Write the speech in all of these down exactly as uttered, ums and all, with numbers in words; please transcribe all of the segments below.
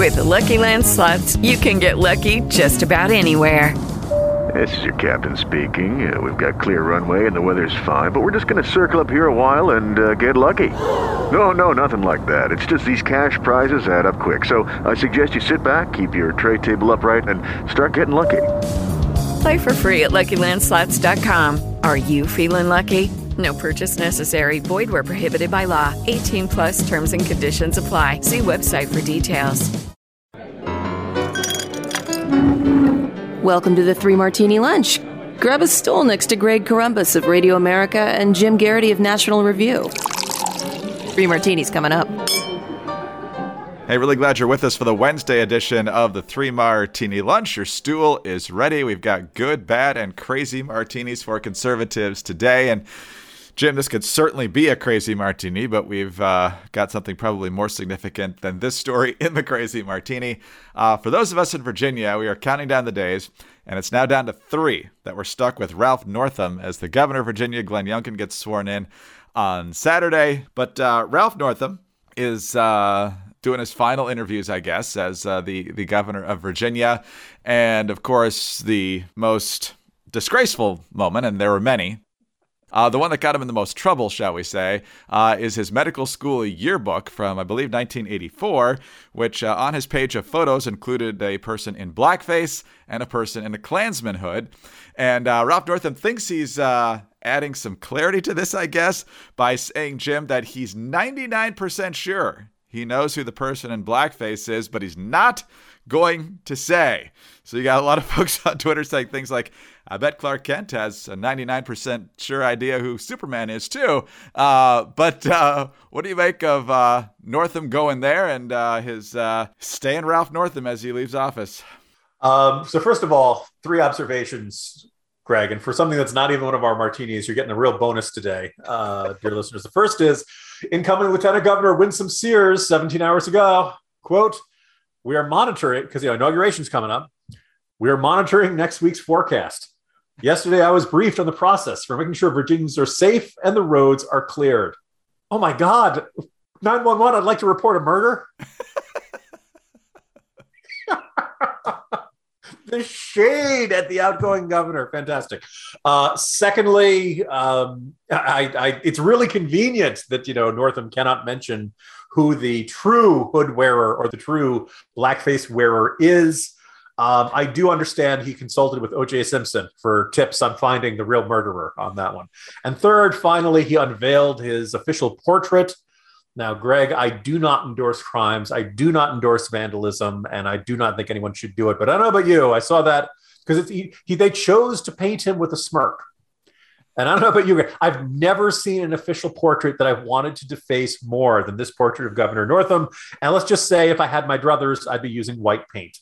With the Lucky Land Slots, you can get lucky just about anywhere. This is your captain speaking. Uh, we've got clear runway and the weather's fine, but we're just going to circle up here a while and uh, get lucky. No, no, nothing like that. It's just these cash prizes add up quick. So I suggest you sit back, keep your tray table upright, and start getting lucky. Play for free at Lucky Land Slots dot com. Are you feeling lucky? No purchase necessary. Void where prohibited by law. eighteen plus terms and conditions apply. See website for details. Welcome to the Three Martini Lunch. Grab a stool next to Greg Corombos of Radio America and Jim Garrity of National Review. Three Martinis coming up. Hey, really glad you're with us for the Wednesday edition of the Three Martini Lunch. Your stool is ready. We've got good, bad, and crazy martinis for conservatives today. And Jim, this could certainly be a crazy martini, but we've uh, got something probably more significant than this story in the crazy martini. Uh, for those of us in Virginia, we are counting down the days, and it's now down to three that we're stuck with Ralph Northam as the governor of Virginia. Glenn Youngkin gets sworn in on Saturday. But uh, Ralph Northam is uh, doing his final interviews, I guess, as uh, the, the governor of Virginia. And, of course, the most disgraceful moment, and there were many, Uh, the one that got him in the most trouble, shall we say, uh, is his medical school yearbook from, I believe, nineteen eighty-four, which uh, on his page of photos included a person in blackface and a person in a Klansman hood. And uh, Ralph Northam thinks he's uh, adding some clarity to this, I guess, by saying, Jim, that he's ninety-nine percent sure he knows who the person in blackface is, but he's not going to say. So you got a lot of folks on Twitter saying things like, I bet Clark Kent has a ninety-nine percent sure idea who Superman is too. Uh, but uh, what do you make of uh, Northam going there and uh, his uh, staying Ralph Northam as he leaves office? Um, so first of all, three observations, Greg. And for something that's not even one of our martinis, you're getting a real bonus today, uh, dear listeners. The first is incoming Lieutenant Governor Winsome Sears, seventeen hours ago, quote, we are monitoring, because the you know, inauguration's coming up, we are monitoring next week's forecast. Yesterday, I was briefed on the process for making sure Virginians are safe and the roads are cleared. Oh my God, nine one one, I'd like to report a murder. The shade at the outgoing governor. Fantastic. Uh, secondly, um, I, I, it's really convenient that, you know, Northam cannot mention who the true hood wearer or the true blackface wearer is. Um, I do understand he consulted with O J Simpson for tips on finding the real murderer on that one. And third, finally, he unveiled his official portrait. Now, Greg, I do not endorse crimes. I do not endorse vandalism, and I do not think anyone should do it. But I don't know about you. I saw that because he, he, they chose to paint him with a smirk. And I don't know about you, I've never seen an official portrait that I've wanted to deface more than this portrait of Governor Northam. And let's just say if I had my druthers, I'd be using white paint.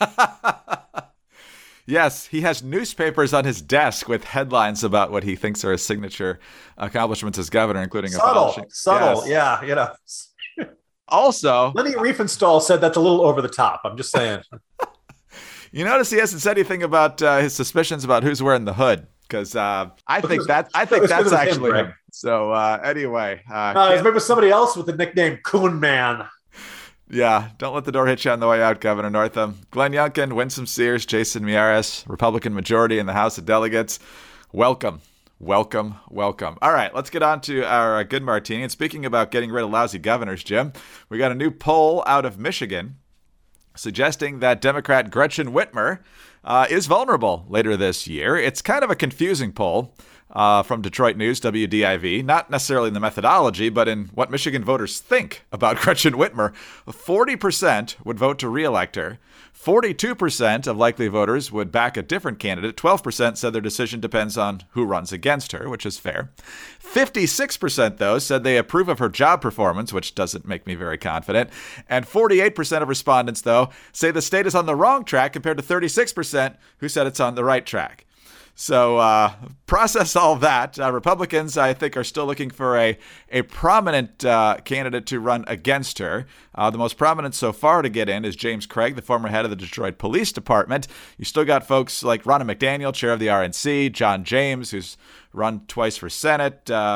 Yes, he has newspapers on his desk with headlines about what he thinks are his signature accomplishments as governor, including subtle, abolishing. Subtle, yes. yeah, you know. Also, Lenny Riefenstahl said that's a little over the top. I'm just saying. You notice he hasn't said anything about uh, his suspicions about who's wearing the hood, because uh, I think that I think that's actually him. him. So uh, anyway, uh, uh, he's maybe with somebody else with the nickname Coon Man. Yeah, don't let the door hit you on the way out, Governor Northam. Glenn Youngkin, Winsome Sears, Jason Miyares, Republican majority in the House of Delegates. Welcome, welcome, welcome. All right, let's get on to our uh, good martini. And speaking about getting rid of lousy governors, Jim, we got a new poll out of Michigan suggesting that Democrat Gretchen Whitmer uh, is vulnerable later this year. It's kind of a confusing poll. Uh, from Detroit News, W D I V, not necessarily in the methodology, but in what Michigan voters think about Gretchen Whitmer. forty percent would vote to re-elect her. forty-two percent of likely voters would back a different candidate. twelve percent said their decision depends on who runs against her, which is fair. fifty-six percent, though, said they approve of her job performance, which doesn't make me very confident. And forty-eight percent of respondents, though, say the state is on the wrong track compared to thirty-six percent who said it's on the right track. So uh, process all that. Uh, Republicans, I think, are still looking for a, a prominent uh, candidate to run against her. Uh, the most prominent so far to get in is James Craig, the former head of the Detroit Police Department. You still got folks like Ronna McDaniel, chair of the R N C, John James, who's run twice for Senate, uh,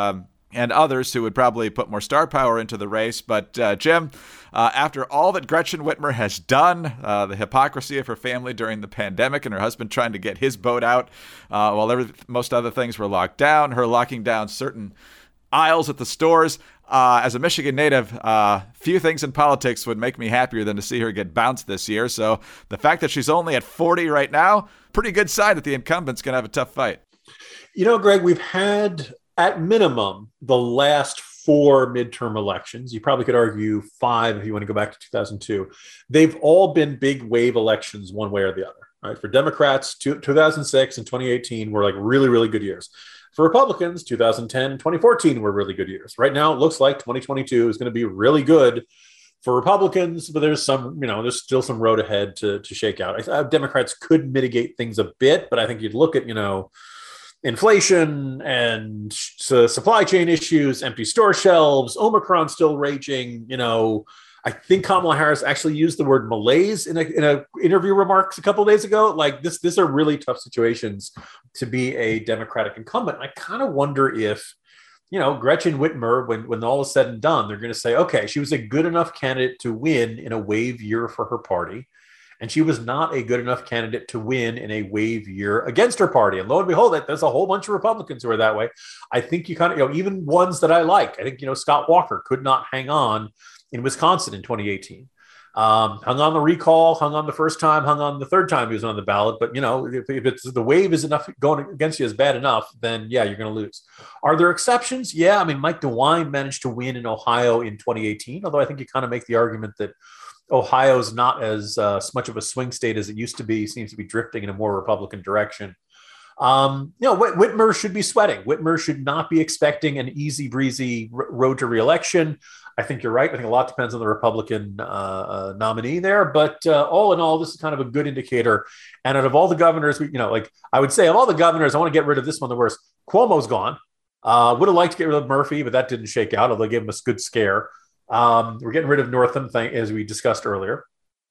and others who would probably put more star power into the race. But uh, Jim, uh, after all that Gretchen Whitmer has done, uh, the hypocrisy of her family during the pandemic and her husband trying to get his boat out uh, while every, most other things were locked down, her locking down certain aisles at the stores, uh, as a Michigan native, uh, few things in politics would make me happier than to see her get bounced this year. So the fact that she's only at forty right now, pretty good sign that the incumbent's going to have a tough fight. You know, Greg, we've had at minimum the last four midterm elections. You probably could argue five if you want to go back to two thousand two. They've all been big wave elections one way or the other. Right? For Democrats, two, two thousand six and twenty eighteen were like really, really good years. For Republicans, two thousand ten, twenty fourteen were really good years. Right now, it looks like twenty twenty-two is going to be really good for Republicans, but there's some, you know, there's still some road ahead to, to shake out. I, Democrats could mitigate things a bit, but I think you'd look at, you know, inflation and uh, supply chain issues, empty store shelves, Omicron still raging. You know, I think Kamala Harris actually used the word malaise in a, in a interview remarks a couple of days ago. Like this, these are really tough situations to be a Democratic incumbent. I kind of wonder if, you know, Gretchen Whitmer, when, when all is said and done, they're going to say, okay, she was a good enough candidate to win in a wave year for her party. And she was not a good enough candidate to win in a wave year against her party. And lo and behold, there's a whole bunch of Republicans who are that way. I think you kind of, you know, even ones that I like, I think, you know, Scott Walker could not hang on in Wisconsin in twenty eighteen. Um, hung on the recall, hung on the first time, hung on the third time he was on the ballot. But, you know, if, if it's the wave is enough going against you is bad enough, then yeah, you're going to lose. Are there exceptions? Yeah. I mean, Mike DeWine managed to win in Ohio in twenty eighteen, although I think you kind of make the argument that Ohio's not as uh, much of a swing state as it used to be, seems to be drifting in a more Republican direction. Um, you know, Whit- Whitmer should be sweating. Whitmer should not be expecting an easy breezy r- road to reelection. I think you're right. I think a lot depends on the Republican uh, uh, nominee there, but uh, all in all, this is kind of a good indicator. And out of all the governors, we, you know, like I would say of all the governors, I want to get rid of this one the worst. Cuomo's gone. Uh, would have liked to get rid of Murphy, but that didn't shake out, although they gave him a good scare. Um, we're getting rid of Northam, thing, as we discussed earlier.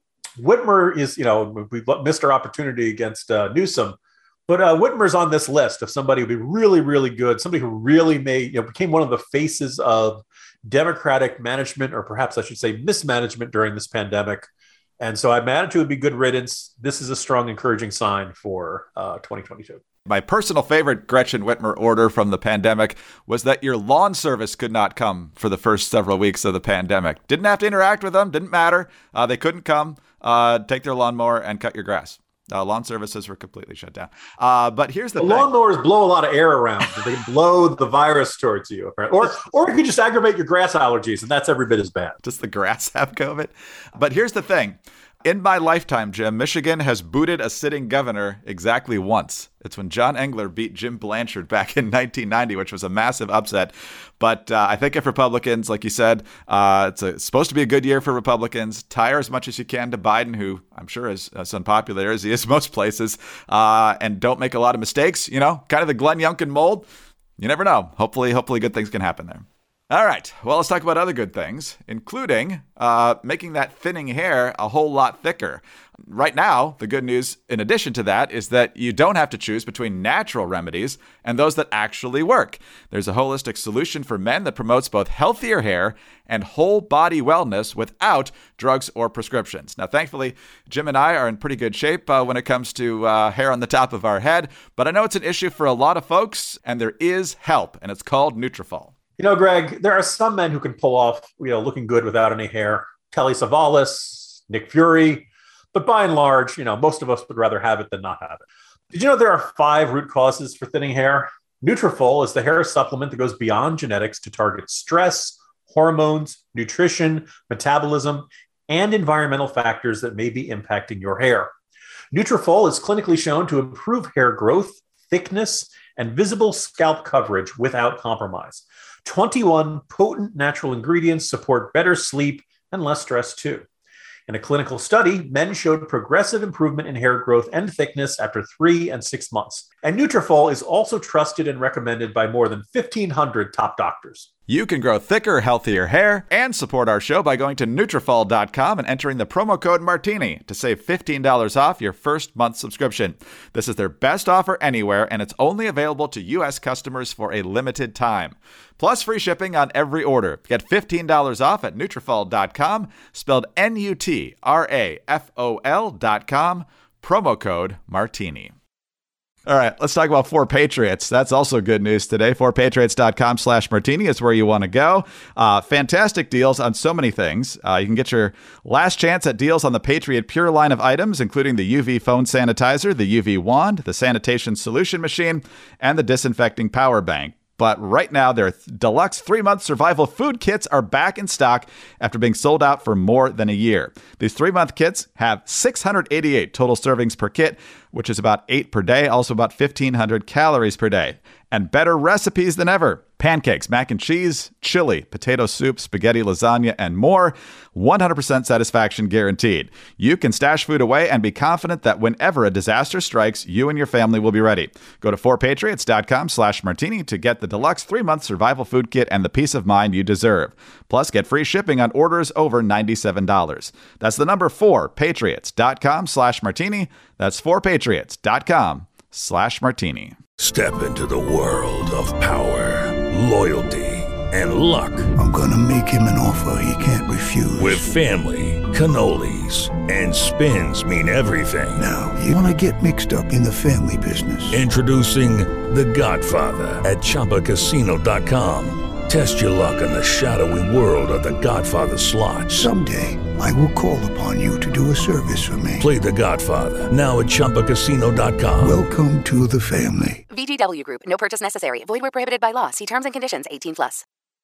Whitmer is, you know, we missed our opportunity against uh, Newsom, but uh, Whitmer's on this list of somebody who'd be really, really good, somebody who really made, you know, became one of the faces of Democratic management, or perhaps I should say mismanagement during this pandemic. And so I imagine it would be good riddance. This is a strong, encouraging sign for uh, twenty twenty-two. My personal favorite Gretchen Whitmer order from the pandemic was that your lawn service could not come for the first several weeks of the pandemic. Didn't have to interact with them. Didn't matter. Uh, they couldn't come, uh, take their lawnmower and cut your grass. Uh, lawn services were completely shut down. Uh, but here's the, the thing. Lawnmowers blow a lot of air around. They blow the virus towards you. Or, or you could just aggravate your grass allergies, and that's every bit as bad. Does the grass have COVID? But here's the thing. In my lifetime, Jim, Michigan has booted a sitting governor exactly once. It's when John Engler beat Jim Blanchard back in nineteen ninety, which was a massive upset. But uh, I think if Republicans, like you said, uh, it's, a, it's supposed to be a good year for Republicans. Tire as much as you can to Biden, who I'm sure is as unpopular as he is most places, uh, and don't make a lot of mistakes. You know, kind of the Glenn Youngkin mold. You never know. Hopefully, hopefully good things can happen there. All right. Well, let's talk about other good things, including uh, making that thinning hair a whole lot thicker. Right now, the good news, in addition to that, is that you don't have to choose between natural remedies and those that actually work. There's a holistic solution for men that promotes both healthier hair and whole body wellness without drugs or prescriptions. Now, thankfully, Jim and I are in pretty good shape uh, when it comes to uh, hair on the top of our head, but I know it's an issue for a lot of folks, and there is help, and it's called Nutrafol. You know, Greg, there are some men who can pull off, you know, looking good without any hair. Telly Savalas, Nick Fury. But by and large, you know, most of us would rather have it than not have it. Did you know there are five root causes for thinning hair? Nutrafol is the hair supplement that goes beyond genetics to target stress, hormones, nutrition, metabolism, and environmental factors that may be impacting your hair. Nutrafol is clinically shown to improve hair growth, thickness, and visible scalp coverage without compromise. twenty-one potent natural ingredients support better sleep and less stress too. In a clinical study, men showed progressive improvement in hair growth and thickness after three and six months. And Nutrafol is also trusted and recommended by more than fifteen hundred top doctors. You can grow thicker, healthier hair and support our show by going to Nutrafol dot com and entering the promo code Martini to save fifteen dollars off your first month subscription. This is their best offer anywhere, and it's only available to U S customers for a limited time. Plus free shipping on every order. Get fifteen dollars off at Nutrafol dot com, spelled N U T R A F O L dot com, promo code Martini. All right, let's talk about four Patriots. That's also good news today. four patriots dot com slash martini is where you want to go. Uh, fantastic deals on so many things. Uh, you can get your last chance at deals on the Patriot Pure line of items, including the U V phone sanitizer, the U V wand, the sanitation solution machine, and the disinfecting power bank. But right now, their deluxe three-month survival food kits are back in stock after being sold out for more than a year. These three-month kits have six hundred eighty-eight total servings per kit, which is about eight per day, also about fifteen hundred calories per day. And better recipes than ever. Pancakes, mac and cheese, chili, potato soup, spaghetti, lasagna, and more. one hundred percent satisfaction guaranteed. You can stash food away and be confident that whenever a disaster strikes, you and your family will be ready. Go to four patriots dot com slash martini to get the deluxe three-month survival food kit and the peace of mind you deserve. Plus, get free shipping on orders over ninety-seven dollars. That's the number four patriots dot com slash martini. That's four patriots dot com slash martini. Step into the world of power, loyalty, and luck. I'm gonna make him an offer he can't refuse. With family, cannolis, and spins mean everything. Now, you wanna get mixed up in the family business. Introducing The Godfather at Chumba Casino dot com. Test your luck in the shadowy world of The Godfather slot. Someday, I will call upon you to do a service for me. Play The Godfather, now at Chumba Casino dot com. Welcome to the family. V G W Group. No purchase necessary. Void where prohibited by law. See terms and conditions. eighteen plus.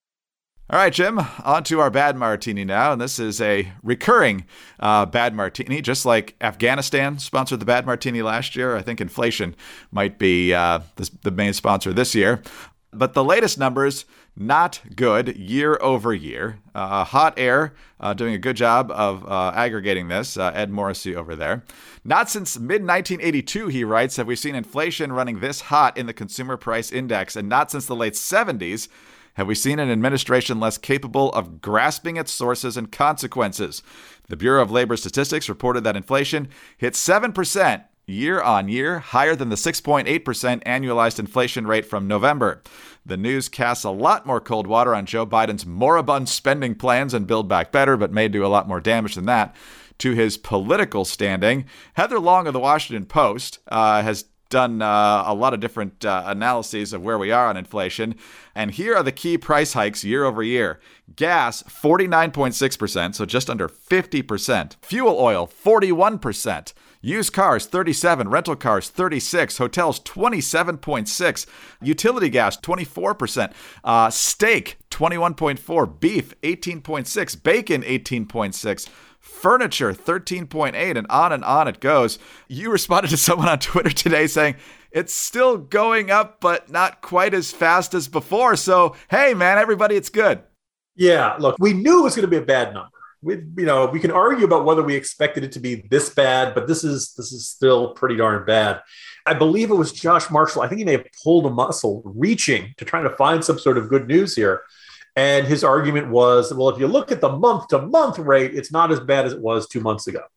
All right, Jim, on to our bad martini now. And this is a recurring uh, bad martini, just like Afghanistan sponsored the bad martini last year. I think inflation might be uh, the, the main sponsor this year. But the latest numbers, not good year over year. Uh, Hot Air uh, doing a good job of uh, aggregating this. Uh, Ed Morrissey over there. Not since mid nineteen eighty-two, he writes, have we seen inflation running this hot in the Consumer Price Index. And not since the late seventies have we seen an administration less capable of grasping its sources and consequences. The Bureau of Labor Statistics reported that inflation hit seven percent year on year, higher than the six point eight percent annualized inflation rate from November. The news casts a lot more cold water on Joe Biden's moribund spending plans and Build Back Better, but may do a lot more damage than that to his political standing. Heather Long of the Washington Post uh, has done uh, a lot of different uh, analyses of where we are on inflation. And here are the key price hikes year over year. Gas, forty-nine point six percent, so just under fifty percent. Fuel oil, forty-one percent. Used cars, thirty-seven. Rental cars, thirty-six. Hotels, twenty-seven point six. Utility gas, twenty-four percent. Uh, steak, twenty-one point four. Beef, eighteen point six. Bacon, eighteen point six. Furniture, thirteen point eight, and on and on it goes. You responded to someone on Twitter today saying, it's still going up, but not quite as fast as before. So, hey, man, everybody, it's good. Yeah, look, we knew it was going to be a bad number. We, you know, we can argue about whether we expected it to be this bad, but this is this is still pretty darn bad. I believe it was Josh Marshall. I think he may have pulled a muscle reaching to trying to find some sort of good news here. And his argument was, well, if you look at the month-to-month rate, it's not as bad as it was two months ago.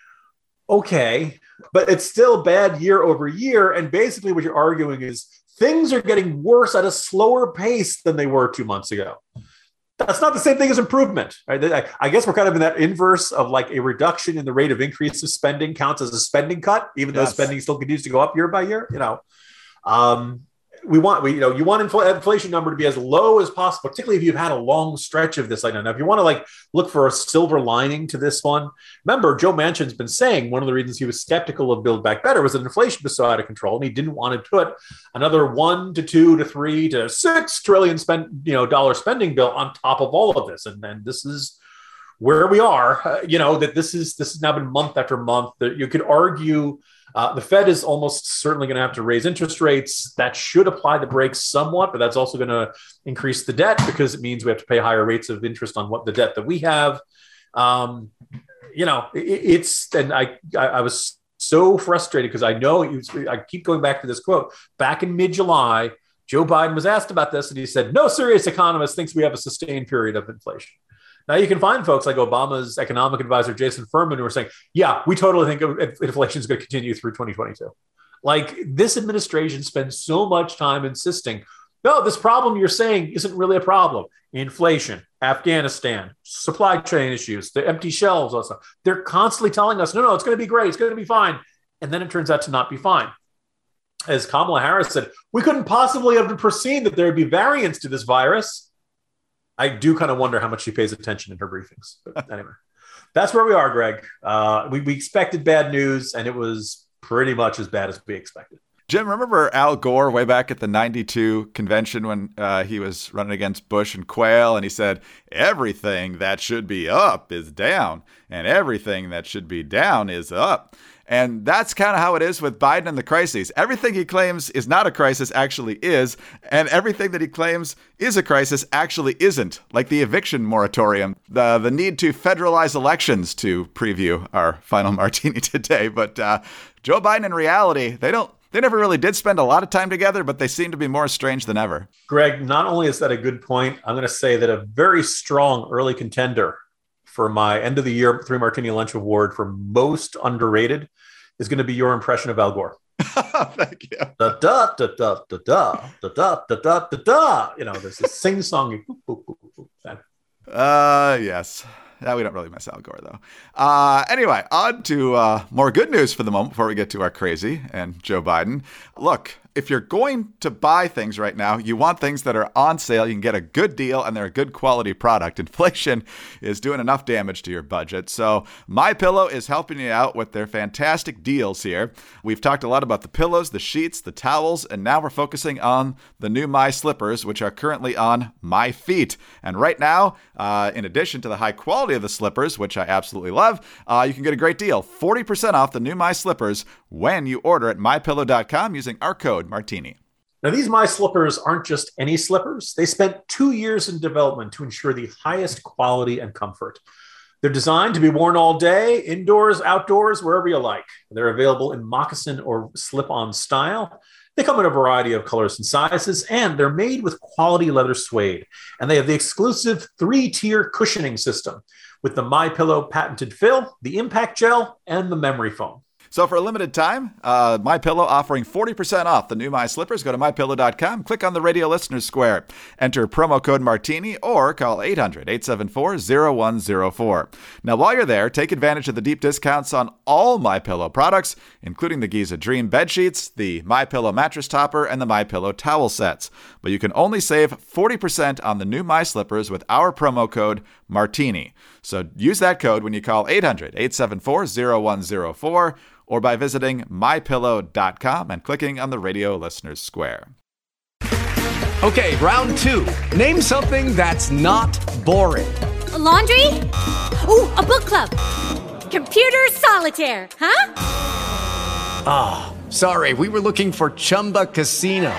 Okay, but it's still bad year over year. And basically what you're arguing is things are getting worse at a slower pace than they were two months ago. That's not the same thing as improvement. Right? I guess we're kind of in that inverse of like a reduction in the rate of increase of spending counts as a spending cut, even yes. though spending still continues to go up year by year. You know, um, we want we you know you want infl- inflation number to be as low as possible, particularly if you've had a long stretch of this. I don't know if you want to like look for a silver lining to this one. Remember, Joe Manchin's been saying one of the reasons he was skeptical of Build Back Better was that inflation was so out of control, and he didn't want to put another one to two to three to six trillion spend you know dollar spending bill on top of all of this. And then this is where we are. Uh, you know that this is this has now been month after month. That you could argue. Uh, the Fed is almost certainly going to have to raise interest rates. That should apply the brakes somewhat, but that's also going to increase the debt because it means we have to pay higher rates of interest on what the debt that we have. Um, you know, it, it's, and I, I, I was so frustrated because I know, was, I keep going back to this quote, back in mid-July, Joe Biden was asked about this, and he said, no serious economist thinks we have a sustained period of inflation. Now, you can find folks like Obama's economic advisor, Jason Furman, who are saying, yeah, we totally think inflation is going to continue through twenty twenty-two. Like, this administration spends so much time insisting, no, this problem you're saying isn't really a problem. Inflation, Afghanistan, supply chain issues, the empty shelves, all that stuff. They're constantly telling us, no, no, it's going to be great. It's going to be fine. And then it turns out to not be fine. As Kamala Harris said, we couldn't possibly have foreseen that there would be variants to this virus. I do kind of wonder how much she pays attention in her briefings. But anyway, that's where we are, Greg. Uh, we, we expected bad news, and it was pretty much as bad as we expected. Jim, remember Al Gore way back at the ninety-two convention when uh, he was running against Bush and Quayle, and he said, everything that should be up is down, and everything that should be down is up. And that's kind of how it is with Biden and the crises. Everything he claims is not a crisis actually is, and everything that he claims is a crisis actually isn't, like the eviction moratorium, the the need to federalize elections, to preview our final martini today. But uh, Joe Biden, in reality, they don't They never really did spend a lot of time together, but they seem to be more estranged than ever. Greg, not only is that a good point, I'm going to say that a very strong early contender for my end of the year Three Martini Lunch Award for most underrated is going to be your impression of Al Gore. Thank you. Da da da da da da da da da da da da. You know, there's this sing song. Uh, yes. Yeah, we don't really miss Al Gore, though. Uh, anyway, on to uh, more good news for the moment before we get to our crazy and Joe Biden. Look, if you're going to buy things right now, you want things that are on sale. You can get a good deal and they're a good quality product. Inflation is doing enough damage to your budget. So MyPillow is helping you out with their fantastic deals here. We've talked a lot about the pillows, the sheets, the towels, and now we're focusing on the new My Slippers, which are currently on My Feet. And right now, uh, in addition to the high quality of the slippers, which I absolutely love, uh, you can get a great deal, forty percent off the new My Slippers when you order at my pillow dot com using our code Martini. Now, these My Slippers aren't just any slippers. They spent two years in development to ensure the highest quality and comfort. They're designed to be worn all day, indoors, outdoors, wherever you like. They're available in moccasin or slip-on style. They come in a variety of colors and sizes, and they're made with quality leather suede. And they have the exclusive three-tier cushioning system with the MyPillow patented fill, the impact gel, and the memory foam. So for a limited time, uh, MyPillow offering forty percent off the new My Slippers. Go to my pillow dot com, click on the Radio Listeners Square, enter promo code Martini, or call eight hundred, eight seven four, zero one zero four. Now, while you're there, take advantage of the deep discounts on all MyPillow products, including the Giza Dream bed sheets, the MyPillow mattress topper, and the MyPillow towel sets. But you can only save forty percent on the new My Slippers with our promo code Martini. So use that code when you call eight hundred, eight seven four, zero one zero four, or by visiting my pillow dot com and clicking on the Radio Listeners Square. Okay, round two. Name something that's not boring. A laundry? Ooh, a book club. Computer solitaire, huh? Ah, oh, sorry, we were looking for Chumba Casino.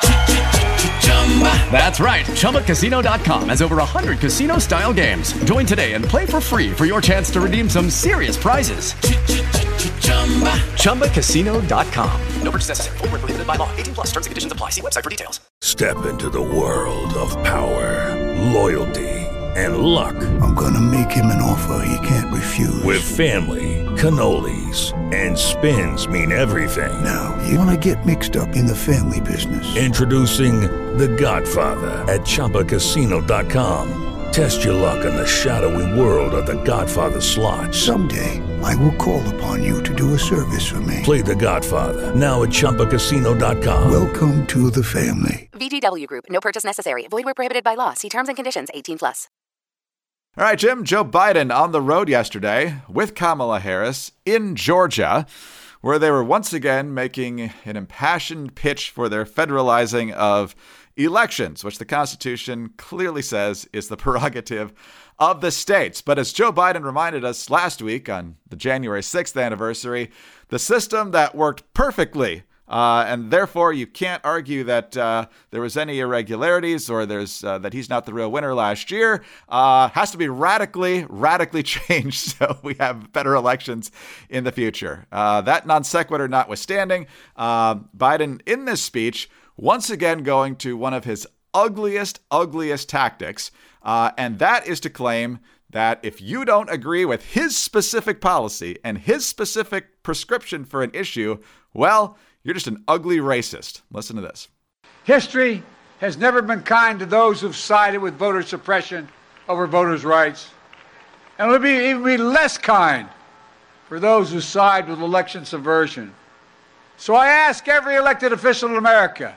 That's right, Chumba Casino dot com has over one hundred casino-style games. Join today and play for free for your chance to redeem some serious prizes. Chumba Casino dot com. No purchase necessary. Void where prohibited by law. eighteen plus terms and conditions apply. See website for details. Step into the world of power, loyalty, and luck. I'm gonna make him an offer he can't refuse. With family, cannolis, and spins mean everything. Now, you wanna get mixed up in the family business. Introducing The Godfather at Chumba Casino dot com. Test your luck in the shadowy world of The Godfather slot. Someday, I will call upon you to do a service for me. Play The Godfather, now at Chumba Casino dot com. Welcome to the family. V G W Group. No purchase necessary. Void where prohibited by law. See terms and conditions. eighteen plus. All right, Jim, Joe Biden on the road yesterday with Kamala Harris in Georgia, where they were once again making an impassioned pitch for their federalizing of elections, which the Constitution clearly says is the prerogative of the states. But as Joe Biden reminded us last week on the January sixth anniversary, the system that worked perfectly, uh, and therefore you can't argue that uh, there was any irregularities or there's uh, that he's not the real winner last year, uh, has to be radically, radically changed so we have better elections in the future. Uh, that non sequitur notwithstanding, uh, Biden in this speech once again going to one of his ugliest, ugliest tactics, uh, and that is to claim that if you don't agree with his specific policy and his specific prescription for an issue, well, you're just an ugly racist. Listen to this. History has never been kind to those who've sided with voter suppression over voters' rights, and will be even be less kind for those who side with election subversion. So I ask every elected official in America,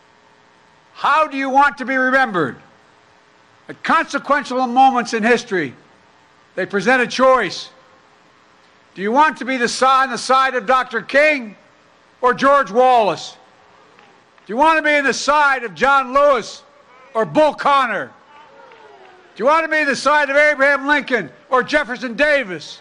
how do you want to be remembered? At consequential moments in history, they present a choice. Do you want to be the side, on the side of Doctor King or George Wallace? Do you want to be on the side of John Lewis or Bull Connor? Do you want to be on the side of Abraham Lincoln or Jefferson Davis?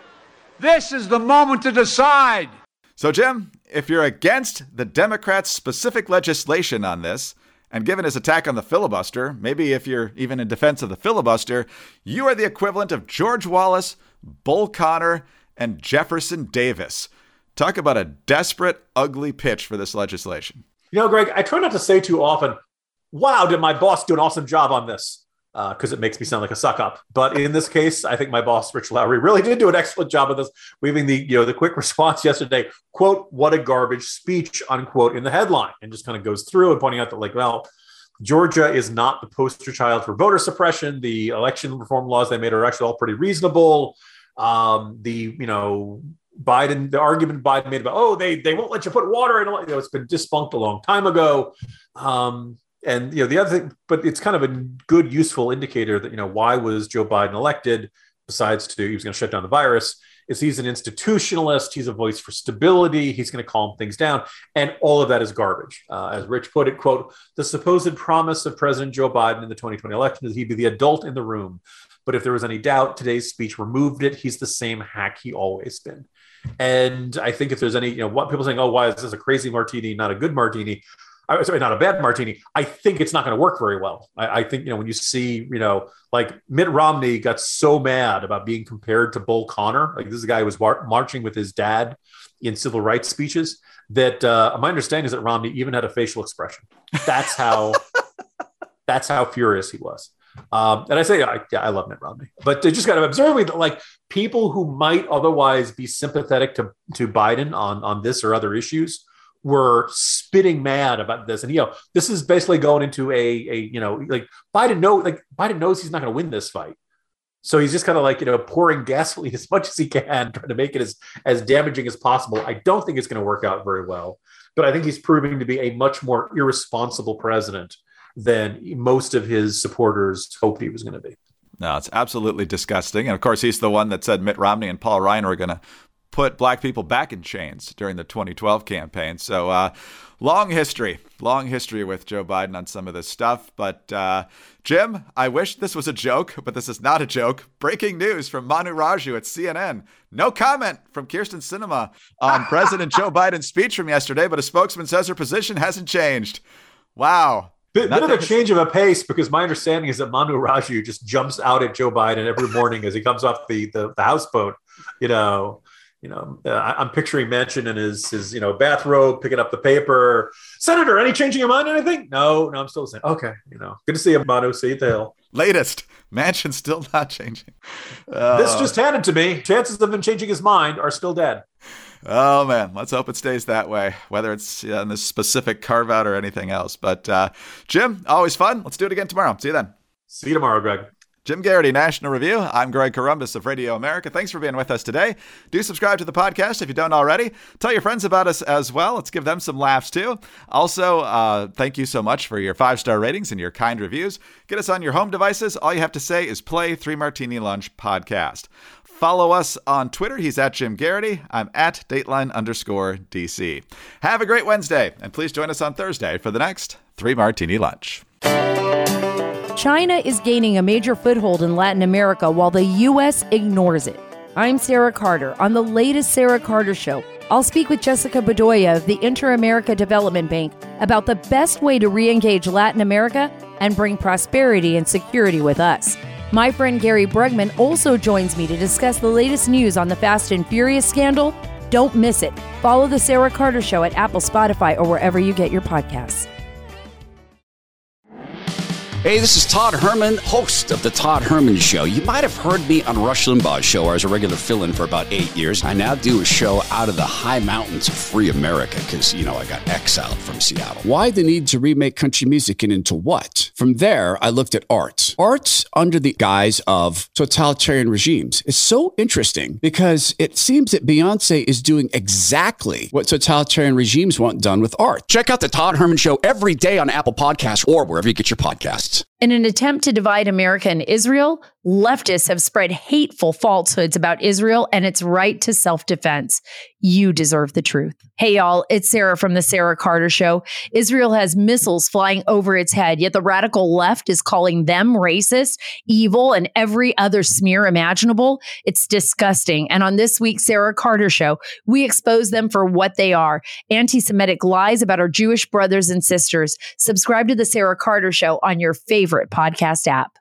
This is the moment to decide. So, Jim, if you're against the Democrats' specific legislation on this, and given his attack on the filibuster, maybe if you're even in defense of the filibuster, you are the equivalent of George Wallace, Bull Connor, and Jefferson Davis. Talk about a desperate, ugly pitch for this legislation. You know, Greg, I try not to say too often, wow, did my boss do an awesome job on this? Because uh, it makes me sound like a suck up. But in this case, I think my boss, Rich Lowry, really did do an excellent job of this, leaving the, you know, the quick response yesterday, quote, what a garbage speech, unquote, in the headline, and just kind of goes through and pointing out that, like, well, Georgia is not the poster child for voter suppression. The election reform laws they made are actually all pretty reasonable. Um, the, you know, Biden, the argument Biden made about, oh, they they won't let you put water in, you know, it's been debunked a long time ago. Um, And, you know, the other thing, but it's kind of a good, useful indicator that, you know, why was Joe Biden elected besides to, he was going to shut down the virus, is he's an institutionalist. He's a voice for stability. He's going to calm things down. And all of that is garbage. Uh, as Rich put it, quote, the supposed promise of President Joe Biden in the twenty twenty election is he'd be the adult in the room. But if there was any doubt, today's speech removed it. He's the same hack he always been. And I think if there's any, you know, what people saying, oh, why is this a crazy martini, not a good martini? I, sorry, not a bad martini. I think it's not going to work very well. I, I think, you know, when you see, you know, like Mitt Romney got so mad about being compared to Bull Connor, like this is a guy who was mar- marching with his dad in civil rights speeches, that uh, my understanding is that Romney even had a facial expression. That's how, that's how furious he was. Um, and I say, I, yeah, I love Mitt Romney, but they just got to observe that, like, people who might otherwise be sympathetic to, to Biden on, on this or other issues were spitting mad about this. And, you know, this is basically going into a, a you know, like Biden know, like Biden knows he's not going to win this fight. So he's just kind of like, you know, pouring gasoline as much as he can, trying to make it as, as damaging as possible. I don't think it's going to work out very well, but I think he's proving to be a much more irresponsible president than most of his supporters hoped he was going to be. No, it's absolutely disgusting. And of course, he's the one that said Mitt Romney and Paul Ryan were going to put black people back in chains during the twenty twelve campaign. So uh, long history, long history with Joe Biden on some of this stuff. But uh, Jim, I wish this was a joke, but this is not a joke. Breaking news from Manu Raju at C N N. No comment from Kirsten Sinema on President Joe Biden's speech from yesterday, but a spokesman says her position hasn't changed. Wow. Bit, bit of a change of a pace, because my understanding is that Manu Raju just jumps out at Joe Biden every morning as he comes off the, the, the houseboat, you know. You know, uh, I'm picturing Manchin in his, his, you know, bathrobe, picking up the paper. Senator, any changing your mind, anything? No, no, I'm still the same. Okay, you know, good to see you, Manu. See you at the Hill. Latest, Manchin's still not changing. Uh, this just handed to me. Chances of him changing his mind are still dead. Oh, man, let's hope it stays that way, whether it's uh, in this specific carve-out or anything else. But, uh, Jim, always fun. Let's do it again tomorrow. See you then. See you tomorrow, Greg. Jim Garrity, National Review. I'm Greg Corombos of Radio America. Thanks for being with us today. Do subscribe to the podcast if you don't already. Tell your friends about us as well. Let's give them some laughs too. Also, uh, thank you so much for your five-star ratings and your kind reviews. Get us on your home devices. All you have to say is play Three Martini Lunch Podcast. Follow us on Twitter. He's at Jim Garrity. I'm at Dateline underscore D C. Have a great Wednesday, and please join us on Thursday for the next Three Martini Lunch. China is gaining a major foothold in Latin America while the U S ignores it. I'm Sarah Carter. On the latest Sarah Carter Show, I'll speak with Jessica Bedoya of the Inter-America Development Bank about the best way to re-engage Latin America and bring prosperity and security with us. My friend Gary Bregman also joins me to discuss the latest news on the Fast and Furious scandal. Don't miss it. Follow the Sarah Carter Show at Apple, Spotify, or wherever you get your podcasts. Hey, this is Todd Herman, host of The Todd Herman Show. You might have heard me on Rush Limbaugh's show. I was a regular fill-in for about eight years. I now do a show out of the high mountains of free America because, you know, I got exiled from Seattle. Why the need to remake country music and into what? From there, I looked at art. Art under the guise of totalitarian regimes is so interesting because it seems that Beyonce is doing exactly what totalitarian regimes want done with art. Check out The Todd Herman Show every day on Apple Podcasts or wherever you get your podcasts. In an attempt to divide America and Israel, leftists have spread hateful falsehoods about Israel and its right to self-defense. You deserve the truth. Hey, y'all, it's Sarah from The Sarah Carter Show. Israel has missiles flying over its head, yet the radical left is calling them racist, evil, and every other smear imaginable. It's disgusting. And on this week's Sarah Carter Show, we expose them for what they are, anti-Semitic lies about our Jewish brothers and sisters. Subscribe to The Sarah Carter Show on your favorite podcast app.